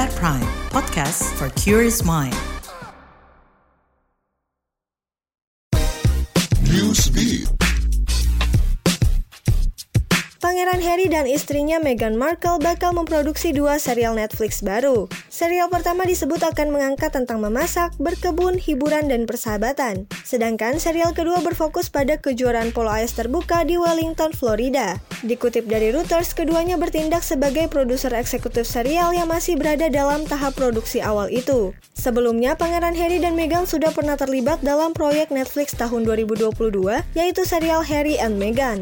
KBR Prime, podcast for curious mind. Newsbeat. Pangeran Harry dan istrinya Meghan Markle bakal memproduksi 2 serial Netflix baru. Serial pertama disebut akan mengangkat tentang memasak, berkebun, hiburan, dan persahabatan. Sedangkan serial kedua berfokus pada kejuaraan polo ice terbuka di Wellington, Florida. Dikutip dari Reuters, keduanya bertindak sebagai produser eksekutif serial yang masih berada dalam tahap produksi awal itu. Sebelumnya, Pangeran Harry dan Meghan sudah pernah terlibat dalam proyek Netflix tahun 2022, yaitu serial Harry and Meghan.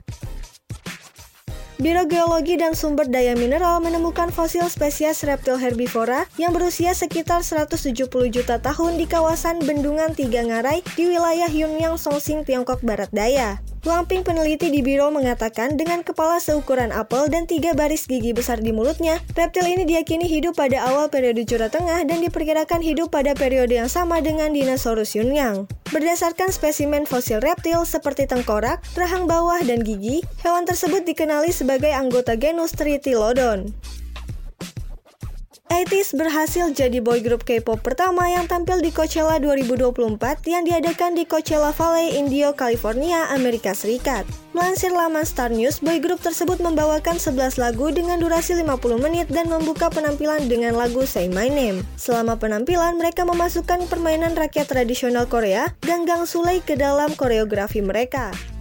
Biro Geologi dan Sumber Daya Mineral menemukan fosil spesies reptil herbivora yang berusia sekitar 170 juta tahun di kawasan Bendungan Tiga Ngarai di wilayah Yunyang, Songxing, Tiongkok Barat Daya. Wang Ping, peneliti di biro, mengatakan dengan kepala seukuran apel dan 3 baris gigi besar di mulutnya, reptil ini diyakini hidup pada awal periode Jura Tengah dan diperkirakan hidup pada periode yang sama dengan dinosaurus Yunyang. Berdasarkan spesimen fosil reptil seperti tengkorak, rahang bawah, dan gigi, hewan tersebut dikenali sebagai anggota genus Tritylodon. ATEEZ berhasil jadi boy group K-pop pertama yang tampil di Coachella 2024 yang diadakan di Coachella Valley, Indio, California, Amerika Serikat. Melansir laman Star News, boy group tersebut membawakan 11 lagu dengan durasi 50 menit dan membuka penampilan dengan lagu Say My Name. Selama penampilan, mereka memasukkan permainan rakyat tradisional Korea, Ganggang Sulay, ke dalam koreografi mereka.